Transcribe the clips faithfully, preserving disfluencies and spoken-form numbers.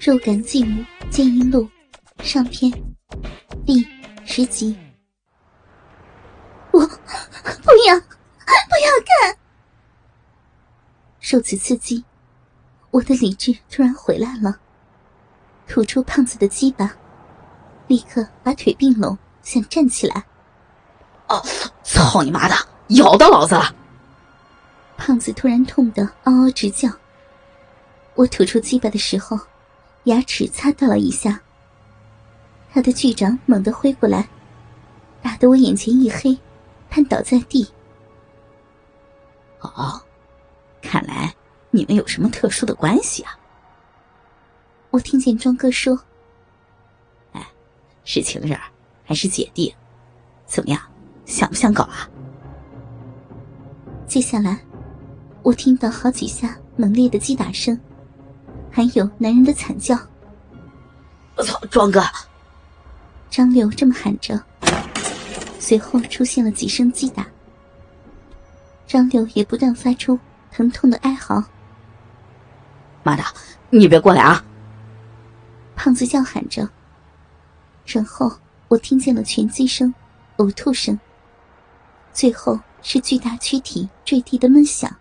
肉感继母剑阴录上篇第十集。我不要，不要看！受此刺激，我的理智突然回来了，吐出胖子的鸡巴，立刻把腿并拢，想站起来。 哦，操你妈的，咬到老子了！ 胖子突然痛得嗷嗷直叫。我吐出鸡巴的时候，牙齿擦到了一下。他的巨掌猛地挥过来，打得我眼前一黑，瘫倒在地。 哦，看来你们有什么特殊的关系啊？ 我听见庄哥说：“ 哎，是情人还是姐弟？怎么样，想不想搞啊？” 接下来，我听到好几下猛烈的击打声，还有男人的惨叫。 我操，庄哥！ 张六这么喊着，随后出现了几声击打。张六也不断发出疼痛的哀嚎。 妈的，你别过来啊！ 胖子叫喊着，然后我听见了拳击声、呕吐声，最后是巨大躯体坠地的闷响。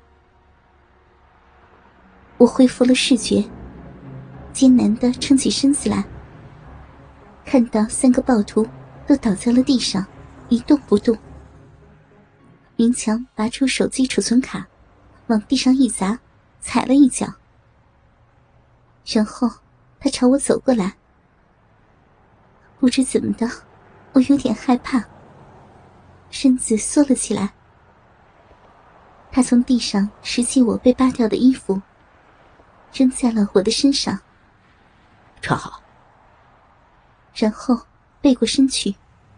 我恢复了视觉，艰难地撑起身子来，看到三个暴徒都倒在了地上，一动不动。明强拔出手机储存卡，往地上一砸，踩了一脚，然后他朝我走过来。不知怎么的，我有点害怕，身子缩了起来。他从地上拾起我被扒掉的衣服，扔在了我的身上， 穿好， 然后背过身去。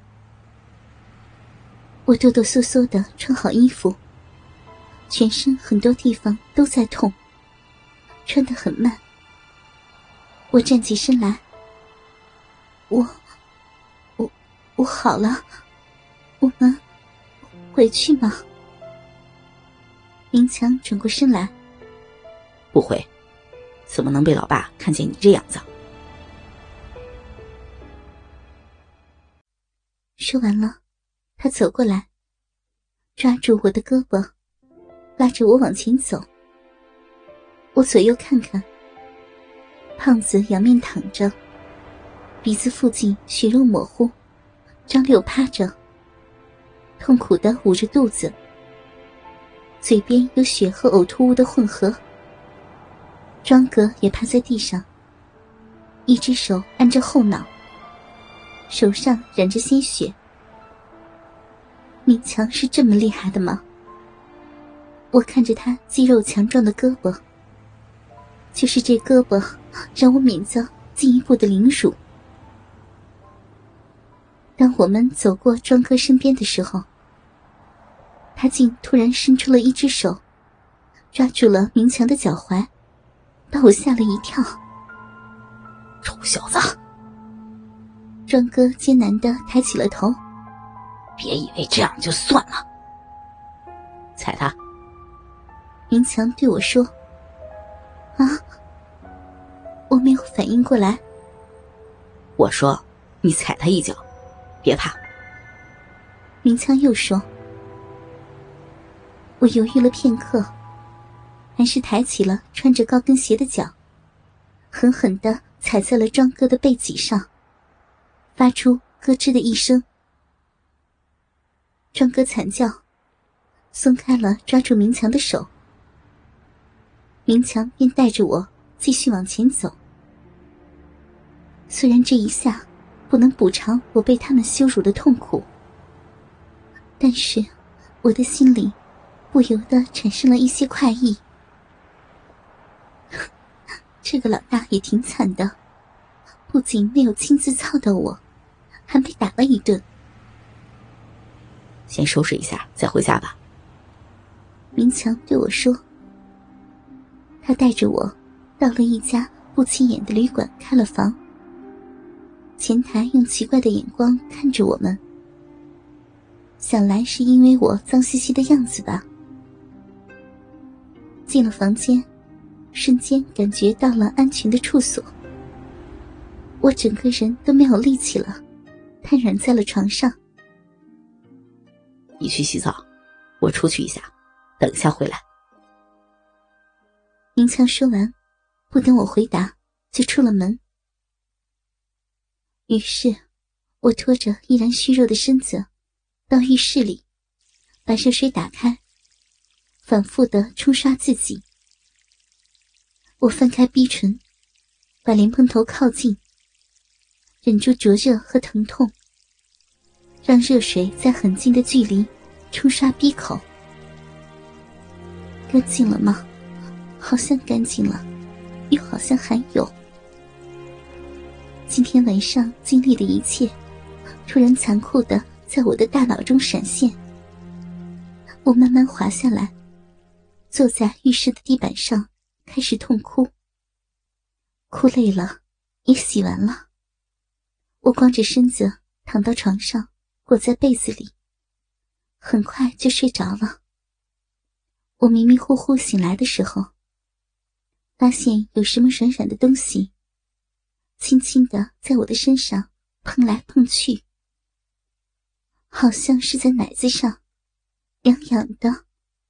我哆哆嗦嗦地穿好衣服，全身很多地方都在痛，穿得很慢。我站起身来，我我我好了，我们回去吗？明强转过身来， 不回，怎么能被老爸看见你这样子？ 说完了，他走过来，抓住我的胳膊，拉着我往前走。我左右看看，胖子仰面躺着，鼻子附近血肉模糊，张六趴着，痛苦地捂着肚子，嘴边有血和呕吐物的混合。庄哥也趴在地上，一只手按着后脑，手上染着鲜血。明强是这么厉害的吗？我看着他肌肉强壮的胳膊，就是这胳膊让我免遭进一步的凌辱。当我们走过庄哥身边的时候，他竟突然伸出了一只手，抓住了明强的脚踝，把我吓了一跳。 臭小子！ 庄哥艰难地抬起了头。 别以为这样就算了。踩他！ 明强对我说。啊！我没有反应过来。 我说你踩他一脚，别怕。 明强又说。我犹豫了片刻，还是抬起了穿着高跟鞋的脚，狠狠地踩在了庄哥的背脊上，发出咯吱的一声。庄哥惨叫，松开了抓住明强的手。明强便带着我继续往前走。虽然这一下不能补偿我被他们羞辱的痛苦，但是我的心里不由得产生了一些快意。这个老大也挺惨的，不仅没有亲自操到我，还被打了一顿。 先收拾一下再回家吧。 明强对我说。他带着我到了一家不起眼的旅馆开了房，前台用奇怪的眼光看着我们，想来是因为我脏兮兮的样子吧。进了房间，瞬间感觉到了安全的处所。 我整个人都没有力气了，瘫软在了床上。 你去洗澡，我出去一下，等一下回来。 明强说完，不等我回答就出了门。于是我拖着依然虚弱的身子到浴室里，把热水打开，反复地冲刷自己。我翻开逼唇，把莲蓬头靠近，忍住灼热和疼痛，让热水在很近的距离冲刷逼口。干净了吗？好像干净了，又好像还有。今天晚上经历的一切突然残酷地在我的大脑中闪现。我慢慢滑下来，坐在浴室的地板上开始痛哭。哭累了，也洗完了，我光着身子躺到床上，裹在被子里，很快就睡着了。我迷迷糊糊醒来的时候，发现有什么软软的东西轻轻地在我的身上碰来碰去，好像是在奶子上，痒痒的。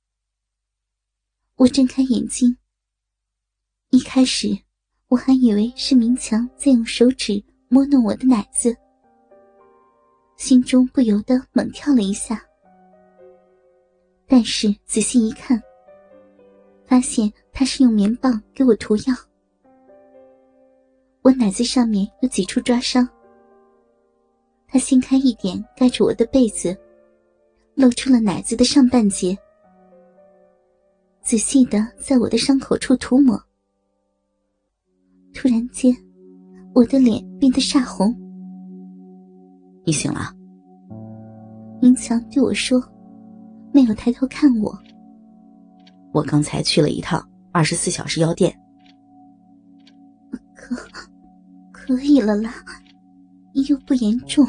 我睁开眼睛，一开始我还以为是明强在用手指摸弄我的奶子，心中不由得猛跳了一下。但是仔细一看，发现他是用棉棒给我涂药。我奶子上面有几处抓伤，他掀开一点盖着我的被子，露出了奶子的上半截，仔细地在我的伤口处涂抹。突然间，我的脸变得煞红。 你醒了？ 明强对我说，没有抬头看我。 我刚才去了一趟二十四小时药店。 可可以了啦，又不严重。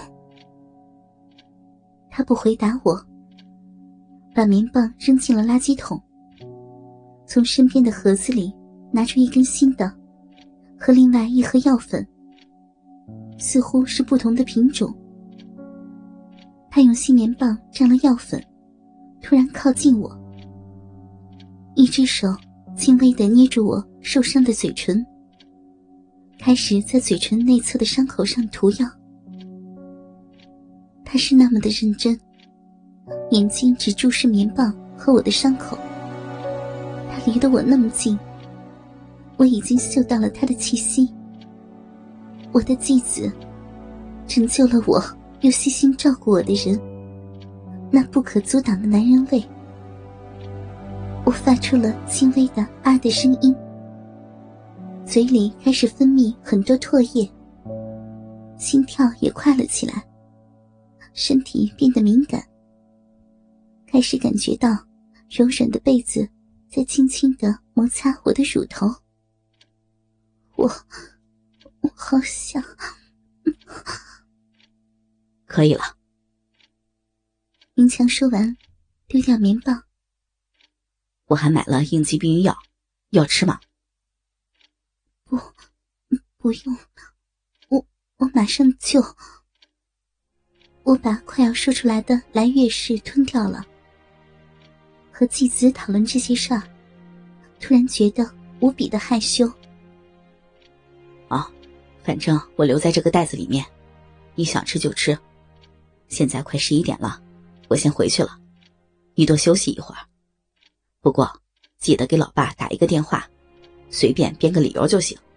他不回答我，把棉棒扔进了垃圾桶，从身边的盒子里拿出一根新的和另外一盒药粉，似乎是不同的品种。他用新棉棒蘸了药粉，突然靠近我，一只手轻微地捏住我受伤的嘴唇，开始在嘴唇内侧的伤口上涂药。他是那么的认真，眼睛只注视棉棒和我的伤口。他离得我那么近，我已经嗅到了他的气息。我的继子，拯救了我又悉心照顾我的人，那不可阻挡的男人味。我发出了轻微的啊的声音，嘴里开始分泌很多唾液，心跳也快了起来，身体变得敏感，开始感觉到柔软的被子在轻轻地摩擦我的乳头。我我好想可以了。 明强说完，丢掉棉棒。 我还买了应急避孕药，要吃吗？ 不，不用，我我马上就。我把快要说出来的来月事吞掉了。和继子讨论这些事儿，突然觉得无比的害羞。 啊，反正我留在这个袋子里面，你想吃就吃。现在快十一点了，我先回去了，你多休息一会儿。不过记得给老爸打一个电话，随便编个理由就行。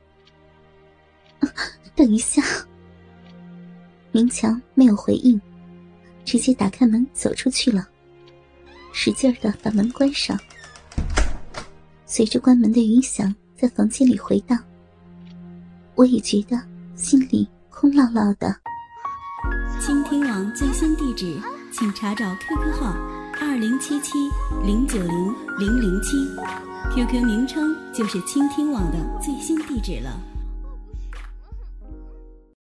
等一下。明强没有回应，直接打开门走出去了，使劲地把门关上。随着关门的余响在房间里回荡，我也觉得心里空落落的。 倾听网最新地址，请查找 Q Q 号二零七七零九零零零七 ，Q Q 名称就是倾听网的最新地址了。